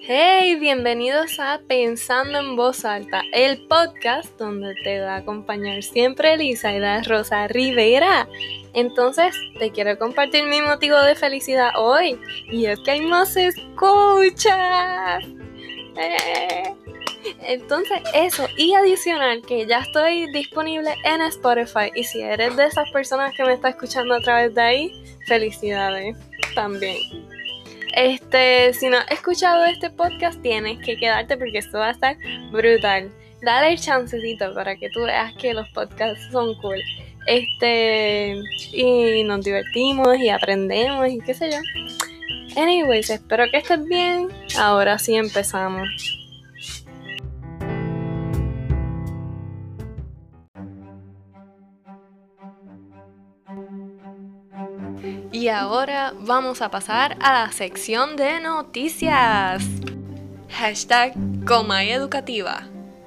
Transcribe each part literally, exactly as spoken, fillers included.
Hey, bienvenidos a Pensando en Voz Alta, el podcast donde te va a acompañar siempre Elisaida Rosa Rivera. Entonces, te quiero compartir mi motivo de felicidad hoy, y es que hay más escuchas. Eh. Entonces, eso, y adicional que ya estoy disponible en Spotify, y si eres de esas personas que me está escuchando a través de ahí, felicidades también. Este, si no has escuchado este podcast, tienes que quedarte porque esto va a estar brutal. Dale el chancecito para que tú veas que los podcasts son cool. Este, y nos divertimos y aprendemos y qué sé yo. Anyways, espero que estés bien. Ahora sí empezamos. Y ahora vamos a pasar a la sección de noticias. Hashtag Comay Educativa.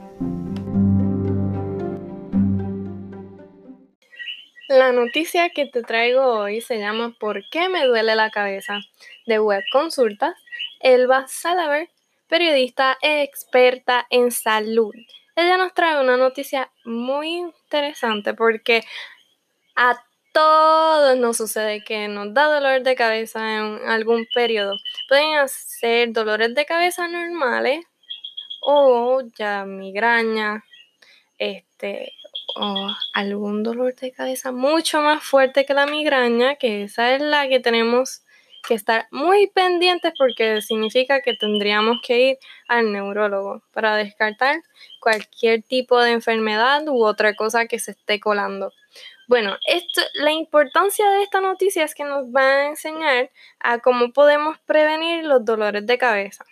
La noticia que te traigo hoy se llama ¿Por qué me duele la cabeza? De Web Consultas, Elba Salaver, periodista e experta en salud. Ella nos trae una noticia muy interesante porque a todos nos sucede que nos da dolor de cabeza en algún periodo. Pueden ser dolores de cabeza normales o ya migraña, este, o algún dolor de cabeza mucho más fuerte que la migraña, que esa es la que tenemos que estar muy pendientes porque significa que tendríamos que ir al neurólogo para descartar cualquier tipo de enfermedad u otra cosa que se esté colando. Bueno, esto, la importancia de esta noticia es que nos va a enseñar a cómo podemos prevenir los dolores de cabeza.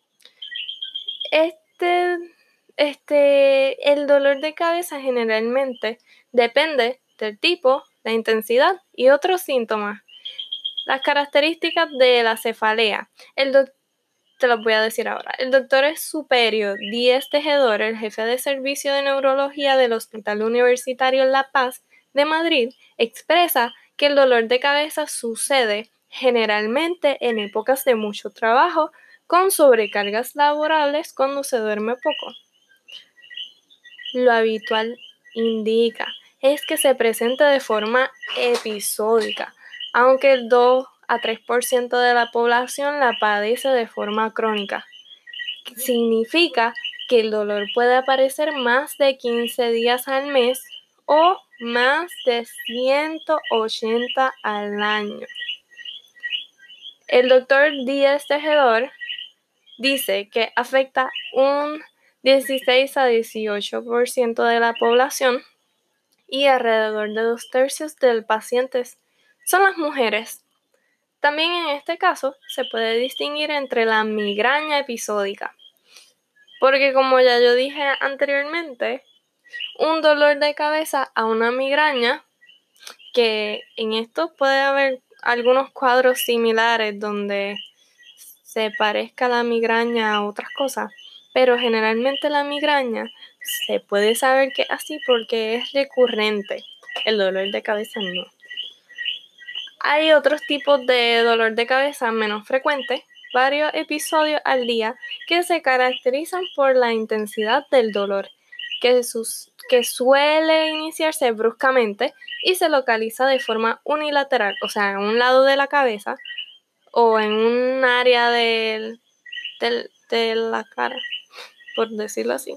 Este, este, el dolor de cabeza generalmente depende del tipo, la intensidad y otros síntomas. Las características de la cefalea. El doc- te los voy a decir ahora. El doctor Superior Díez Tejedor, el jefe de servicio de neurología del Hospital Universitario La Paz de Madrid, expresa que el dolor de cabeza sucede generalmente en épocas de mucho trabajo con sobrecargas laborales cuando se duerme poco. Lo habitual indica es que se presenta de forma episódica, aunque el dos a tres por ciento de la población la padece de forma crónica. Significa que el dolor puede aparecer más de quince días al mes o más de ciento ochenta al año. El doctor Díez Tejedor dice que afecta un dieciséis a dieciocho por ciento de la población y alrededor de dos tercios de los pacientes son las mujeres. También en este caso se puede distinguir entre la migraña episódica, porque como ya yo dije anteriormente, un dolor de cabeza a una migraña, que en esto puede haber algunos cuadros similares donde se parezca la migraña a otras cosas, pero generalmente la migraña se puede saber que es así porque es recurrente, el dolor de cabeza no. Hay otros tipos de dolor de cabeza menos frecuentes, varios episodios al día, que se caracterizan por la intensidad del dolor, que, sus, que suele iniciarse bruscamente y se localiza de forma unilateral, o sea, en un lado de la cabeza o en un área del, del, de la cara, por decirlo así.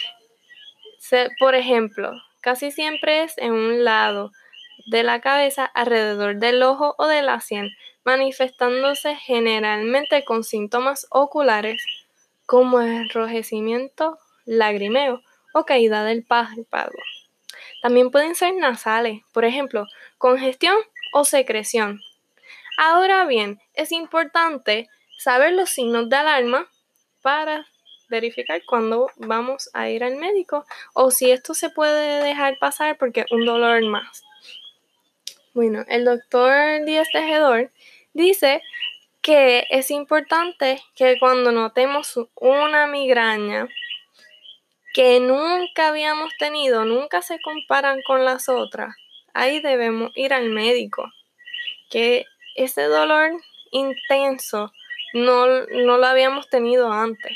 Se, por ejemplo, casi siempre es en un lado de la cabeza alrededor del ojo o de la sien, manifestándose generalmente con síntomas oculares como enrojecimiento, lagrimeo o caída del párpado. También pueden ser nasales, por ejemplo, congestión o secreción. Ahora bien, es importante saber los signos de alarma para verificar cuándo vamos a ir al médico o si esto se puede dejar pasar porque es un dolor más. Bueno, el doctor Díaz Tejedor dice que es importante que cuando notemos una migraña que nunca habíamos tenido, nunca se comparan con las otras, ahí debemos ir al médico, que ese dolor intenso no, no lo habíamos tenido antes.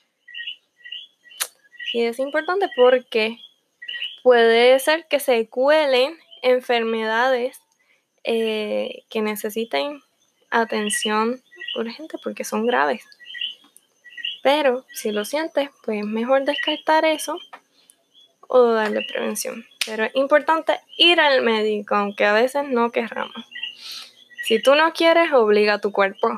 Y es importante porque puede ser que se cuelen enfermedades eh, que necesiten atención urgente porque son graves. Pero si lo sientes, pues es mejor descartar eso o darle prevención. Pero es importante ir al médico, aunque a veces no querramos. Si tú no quieres, obliga a tu cuerpo.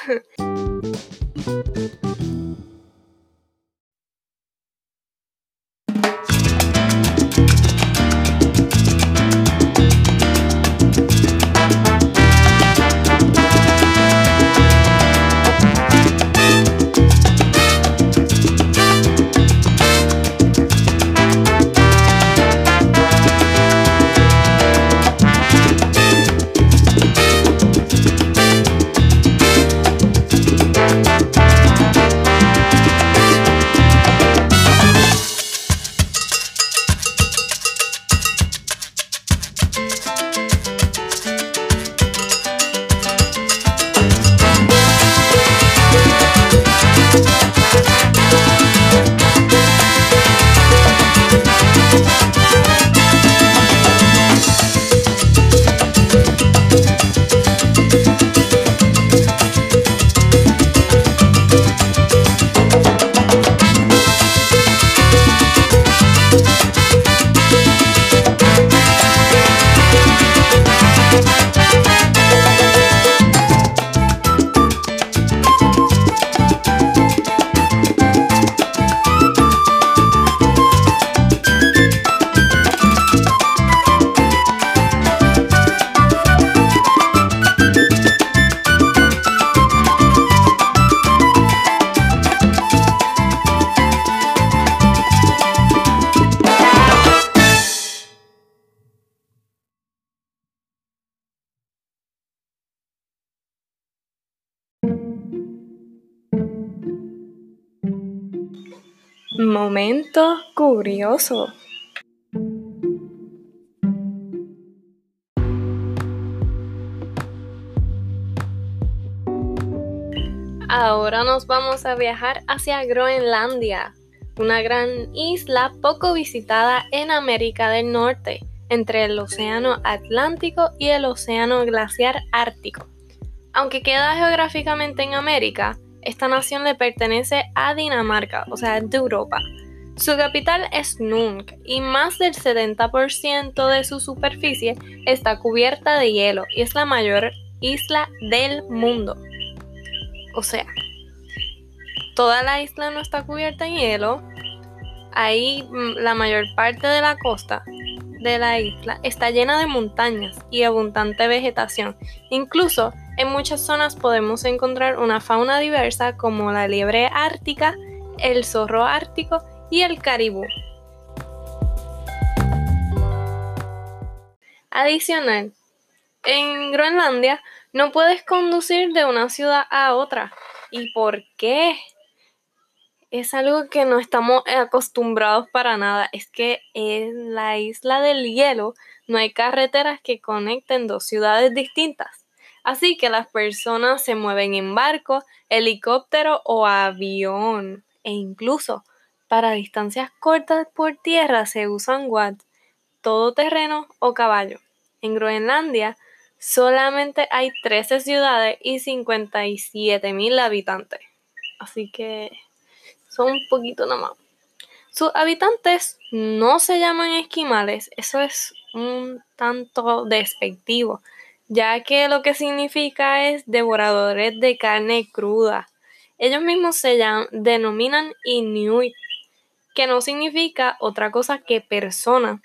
Momento curioso. Ahora nos vamos a viajar hacia Groenlandia, una gran isla poco visitada en América del Norte, entre el Océano Atlántico y el Océano Glaciar Ártico. Aunque queda geográficamente en América, esta nación le pertenece a Dinamarca, o sea, de Europa. Su capital es Nuuk y más del setenta por ciento de su superficie está cubierta de hielo y es la mayor isla del mundo. O sea, toda la isla no está cubierta en hielo. Ahí la mayor parte de la costa de la isla está llena de montañas y abundante vegetación. Incluso en muchas zonas podemos encontrar una fauna diversa como la liebre ártica, el zorro ártico y el caribú. Adicional, en Groenlandia no puedes conducir de una ciudad a otra. ¿Y por qué? Es algo que no estamos acostumbrados para nada. Es que en la isla del hielo no hay carreteras que conecten dos ciudades distintas. Así que las personas se mueven en barco, helicóptero o avión. E incluso para distancias cortas por tierra se usan quads, todoterreno o caballo. En Groenlandia solamente hay trece ciudades y cincuenta y siete mil habitantes. Así que son un poquito nada más. Sus habitantes no se llaman esquimales, eso es un tanto despectivo, ya que lo que significa es devoradores de carne cruda. Ellos mismos se llaman, denominan Inuit, que no significa otra cosa que persona.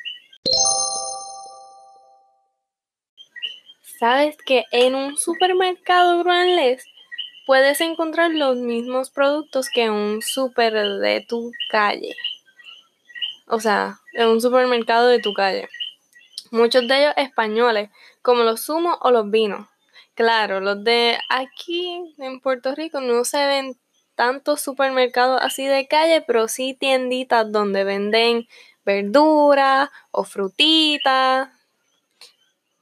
¿Sabes que en un supermercado groenlandés puedes encontrar los mismos productos que en un súper de tu calle? O sea, en un supermercado de tu calle. Muchos de ellos españoles, como los zumos o los vinos. Claro, los de aquí en Puerto Rico no se ven tantos supermercados así de calle, pero sí tienditas donde venden verduras o frutitas.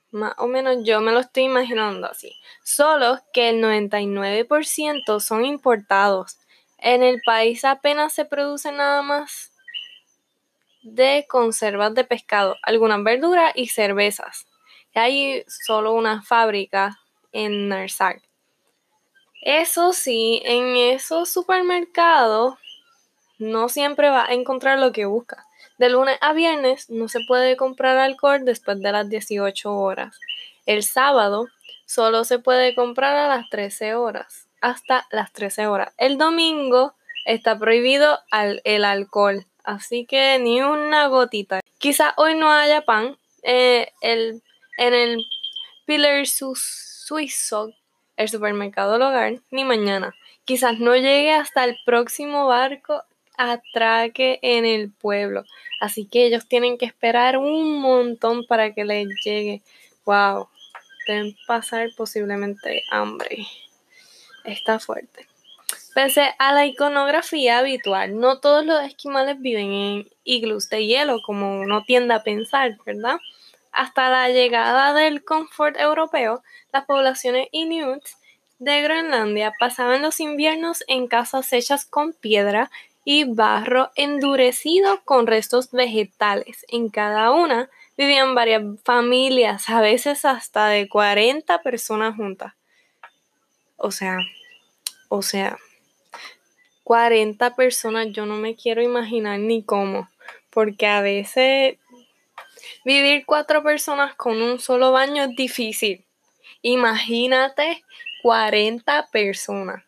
Más o menos yo me lo estoy imaginando así. Solo que el noventa y nueve por ciento son importados. En el país apenas se produce nada más de conservas de pescado, algunas verduras y cervezas. Hay solo una fábrica en Narsac. Eso sí, en esos supermercados no siempre vas a encontrar lo que buscas. De lunes a viernes no se puede comprar alcohol después de las dieciocho horas. El sábado solo se puede comprar a las trece horas, hasta las trece horas. El domingo está prohibido al, el alcohol, así que ni una gotita. Quizás hoy no haya pan eh, el, en el Pillar Suizo, el supermercado del hogar, ni mañana. Quizás no llegue hasta el próximo barco atraque en el pueblo. Así que ellos tienen que esperar un montón para que les llegue. Wow, deben pasar posiblemente hambre. Está fuerte. Pese a la iconografía habitual, no todos los esquimales viven en iglús de hielo, como uno tiende a pensar, ¿verdad? Hasta la llegada del confort europeo, las poblaciones inuit de Groenlandia pasaban los inviernos en casas hechas con piedra y barro endurecido con restos vegetales. En cada una vivían varias familias, a veces hasta de cuarenta personas juntas. O sea, o sea, cuarenta personas, yo no me quiero imaginar ni cómo, porque a veces vivir cuatro personas con un solo baño es difícil. Imagínate cuarenta personas.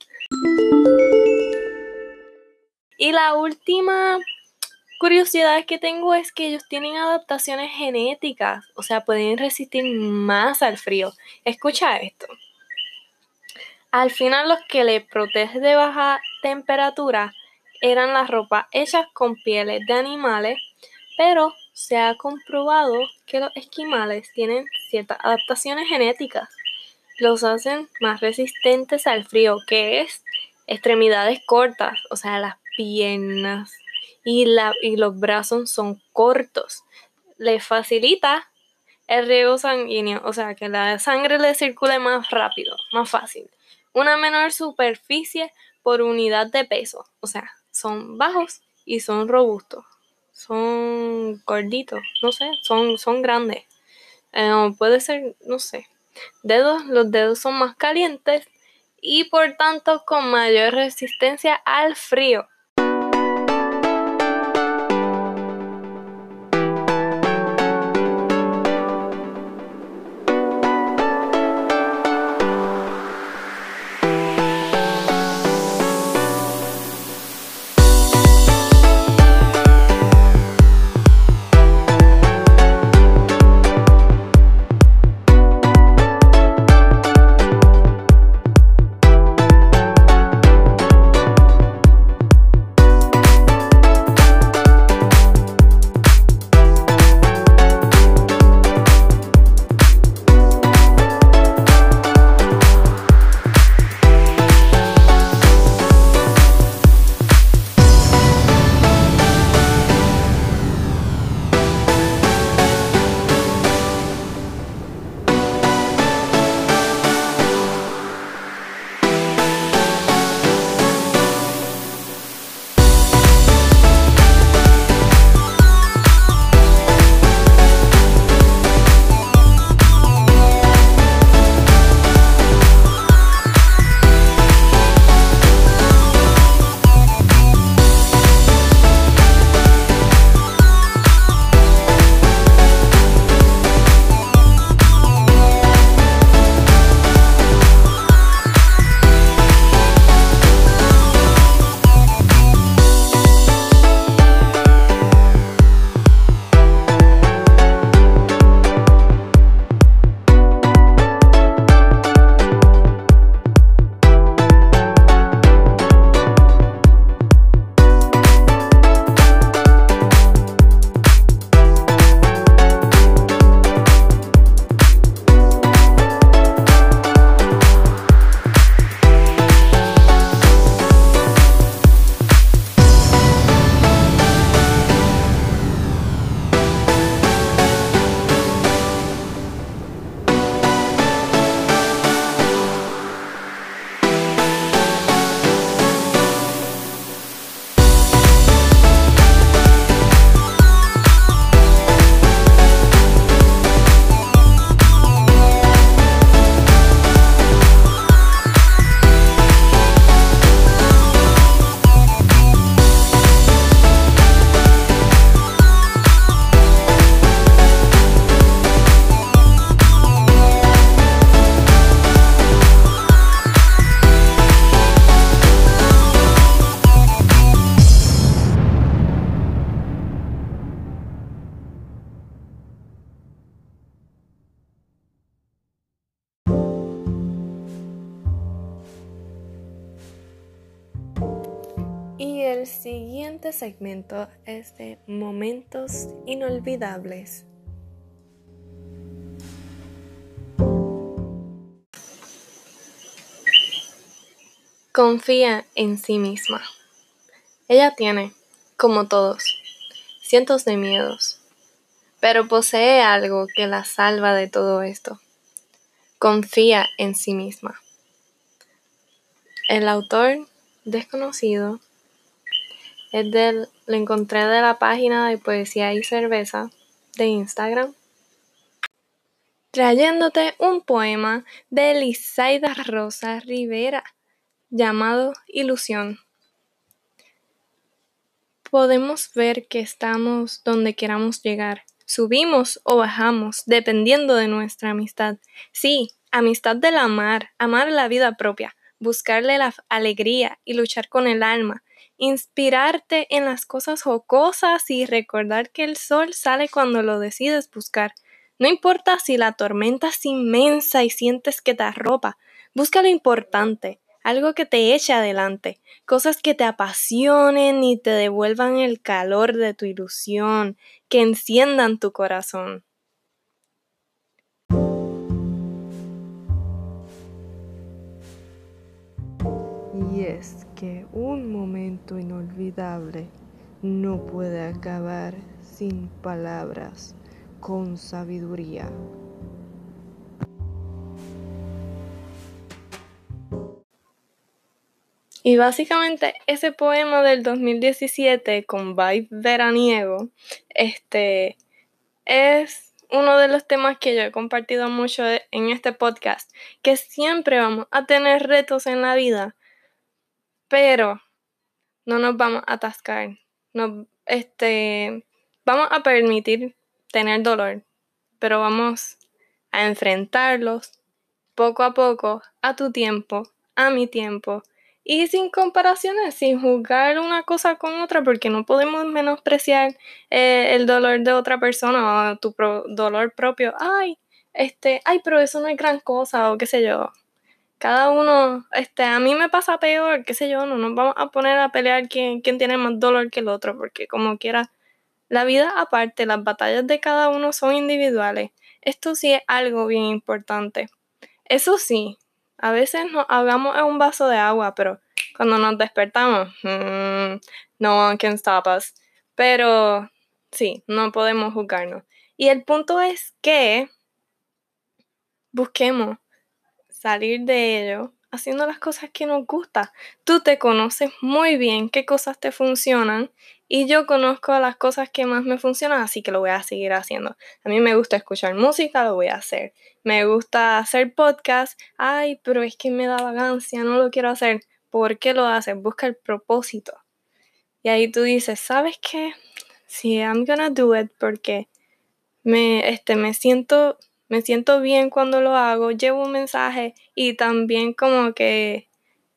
Y la última curiosidad que tengo es que ellos tienen adaptaciones genéticas, o sea, pueden resistir más al frío. Escucha esto. Al final los que les protege de baja temperatura eran las ropas hechas con pieles de animales, pero se ha comprobado que los esquimales tienen ciertas adaptaciones genéticas. Los hacen más resistentes al frío, que es extremidades cortas, o sea, las piernas y, la, y los brazos son cortos. Les facilita el riego sanguíneo, o sea, que la sangre le circule más rápido, más fácil. Una menor superficie por unidad de peso, o sea, son bajos y son robustos. Son gorditos, no sé, son, son grandes. Eh, puede ser, no sé, dedos, los dedos son más calientes y por tanto con mayor resistencia al frío. Y el siguiente segmento es de momentos inolvidables. Confía en sí misma. Ella tiene, como todos, cientos de miedos, pero posee algo que la salva de todo esto. Confía en sí misma. El autor desconocido es del, lo encontré de la página de Poesía y Cerveza de Instagram, trayéndote un poema de Elisaida Rosa Rivera llamado Ilusión. Podemos ver que estamos donde queramos llegar. Subimos o bajamos, dependiendo de nuestra amistad. Sí, amistad del amar, amar la vida propia, buscarle la alegría y luchar con el alma, inspirarte en las cosas jocosas y recordar que el sol sale cuando lo decides buscar. No importa si la tormenta es inmensa y sientes que te arropa, busca lo importante, algo que te eche adelante, cosas que te apasionen y te devuelvan el calor de tu ilusión, que enciendan tu corazón. Y es que un momento inolvidable no puede acabar sin palabras, con sabiduría. Y básicamente ese poema del dos mil diecisiete con vibe veraniego, este, es uno de los temas que yo he compartido mucho en este podcast, que siempre vamos a tener retos en la vida, pero no nos vamos a atascar, no, este, vamos a permitir tener dolor, pero vamos a enfrentarlos poco a poco, a tu tiempo, a mi tiempo, y sin comparaciones, sin juzgar una cosa con otra, porque no podemos menospreciar eh, el dolor de otra persona o tu pro- dolor propio. Ay, este, ay, pero eso no es gran cosa, o qué sé yo. Cada uno, este, a mí me pasa peor, qué sé yo, no nos vamos a poner a pelear quién, quién tiene más dolor que el otro, porque como quiera, la vida aparte, las batallas de cada uno son individuales. Esto sí es algo bien importante. Eso sí, a veces nos ahogamos en un vaso de agua, pero cuando nos despertamos, mmm, no one can stop us. Pero sí, no podemos juzgarnos. Y el punto es que busquemos salir de ello haciendo las cosas que nos gustan. Tú te conoces muy bien qué cosas te funcionan y yo conozco las cosas que más me funcionan, así que lo voy a seguir haciendo. A mí me gusta escuchar música, lo voy a hacer. Me gusta hacer podcast. Ay, pero es que me da vagancia, no lo quiero hacer. ¿Por qué lo haces? Busca el propósito. Y ahí tú dices, ¿sabes qué? Sí, I'm gonna do it porque me, este, me siento, me siento bien cuando lo hago, llevo un mensaje y también como que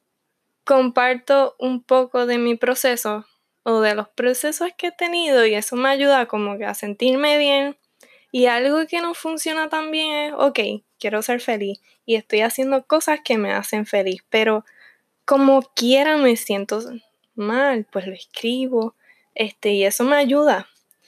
comparto un poco de mi proceso o de los procesos que he tenido y eso me ayuda como que a sentirme bien. Y algo que no funciona tan bien es, ok, quiero ser feliz y estoy haciendo cosas que me hacen feliz, pero como quiera me siento mal, pues lo escribo, este, y eso me ayuda.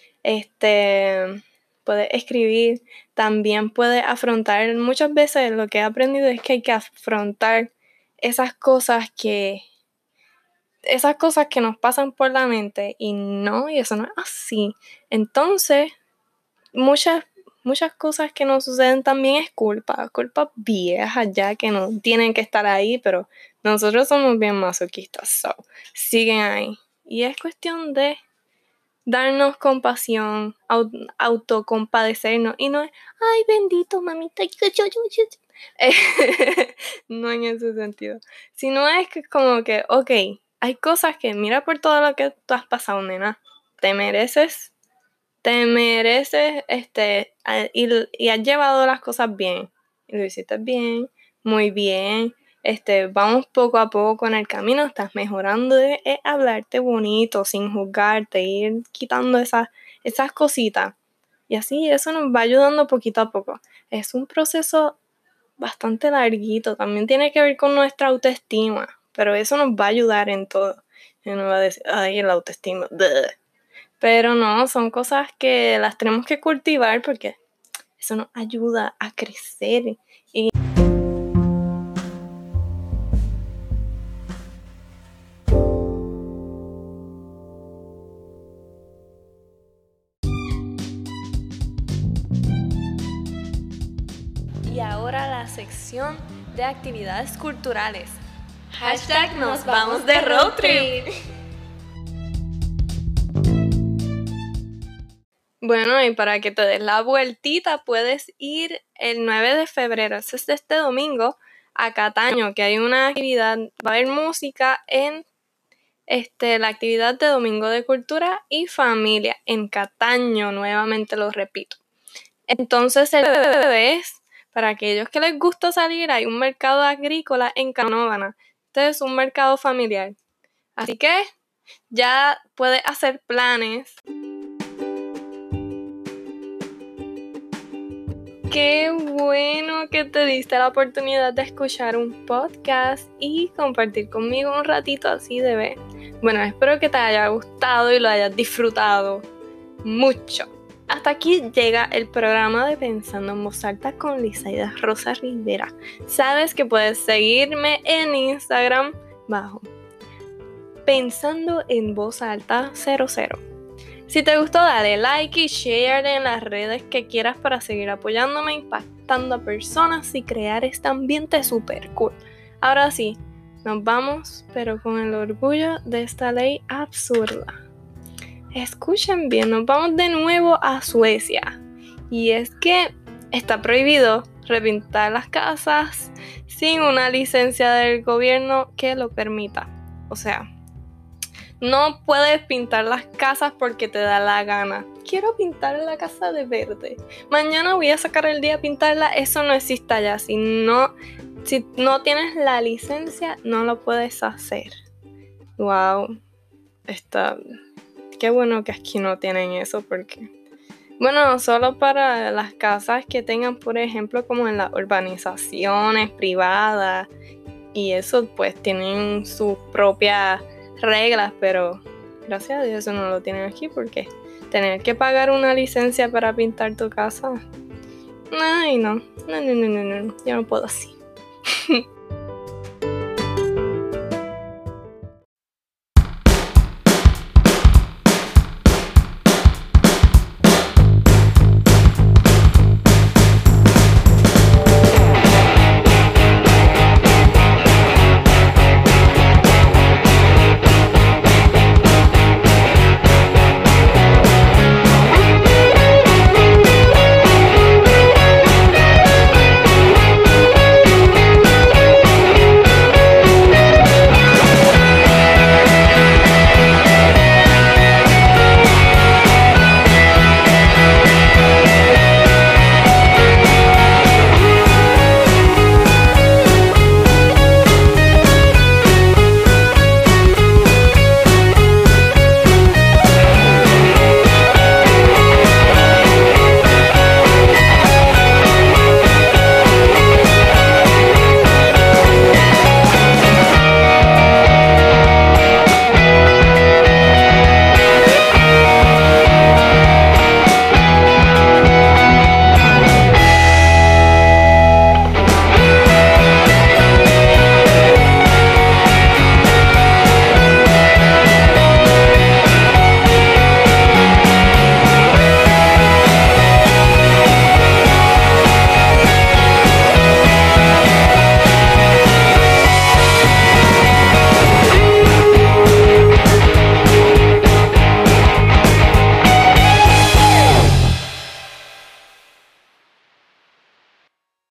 Este, puedes escribir, también puedes afrontar, muchas veces lo que he aprendido es que hay que afrontar esas cosas que, esas cosas que nos pasan por la mente y no, y eso no es así. Entonces, muchas, muchas cosas que nos suceden también es culpa, culpa vieja ya que no tienen que estar ahí, pero nosotros somos bien masoquistas, so, siguen ahí. Y es cuestión de darnos compasión, au- autocompadecernos y no es, ay bendito mamita, yo, yo, yo, yo". Eh, no en ese sentido, sino es que como que, ok, hay cosas que mira por todo lo que tú has pasado, nena, te mereces, te mereces, este, a- y, y has llevado las cosas bien, y lo hiciste bien, muy bien, este, vamos poco a poco en el camino, estás mejorando, es, es hablarte bonito, sin juzgarte, ir quitando esas, esas cositas. Y así eso nos va ayudando poquito a poco. Es un proceso bastante larguito, también tiene que ver con nuestra autoestima, pero eso nos va a ayudar en todo. Y uno va a decir, ay, el autoestima. Bleh. Pero no, son cosas que las tenemos que cultivar porque eso nos ayuda a crecer. Y Y ahora la sección de actividades culturales. Hashtag nos vamos de road trip. Bueno, y para que te des la vueltita, puedes ir el nueve de febrero, eso es este domingo, a Cataño, que hay una actividad, va a haber música en este, la actividad de Domingo de Cultura y Familia, en Cataño, nuevamente lo repito. Entonces el es, para aquellos que les gusta salir, hay un mercado agrícola en Canóvana. Este es un mercado familiar. Así que ya puedes hacer planes. Qué bueno que te diste la oportunidad de escuchar un podcast y compartir conmigo un ratito así de ver. Bueno, espero que te haya gustado y lo hayas disfrutado mucho. Hasta aquí llega el programa de Pensando en Voz Alta con Lizaida Rosa Rivera. Sabes que puedes seguirme en Instagram bajo Pensando en Voz Alta cero cero. Si te gustó, dale like y share en las redes que quieras para seguir apoyándome, impactando a personas y crear este ambiente super cool. Ahora sí, nos vamos, pero con el orgullo de esta ley absurda. Escuchen bien, nos vamos de nuevo a Suecia. Y es que está prohibido repintar las casas sin una licencia del gobierno que lo permita. O sea, no puedes pintar las casas porque te da la gana. Quiero pintar la casa de verde. Mañana voy a sacar el día a pintarla. Eso no existe allá. Si no, si no tienes la licencia, no lo puedes hacer. Wow. Está... Qué bueno que aquí no tienen eso porque... Bueno, solo para las casas que tengan, por ejemplo, como en las urbanizaciones privadas. Y eso pues tienen sus propias reglas, pero gracias a Dios eso no lo tienen aquí porque tener que pagar una licencia para pintar tu casa, ay no, no, no, no, no, no, yo no puedo así.